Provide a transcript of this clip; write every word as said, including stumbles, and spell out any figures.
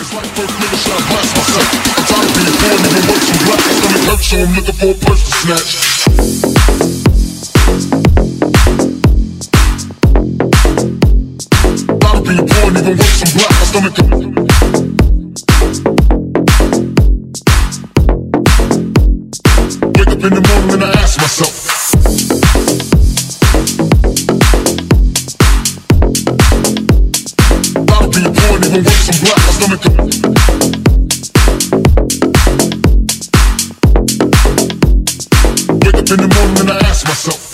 So I'm looking for a purse to snatch. Gotta be born, even with some black. My stomach can... Wake up in the morning and I ask myself, gotta be born, even with some black. My stomach can... In the morning and I ask myself,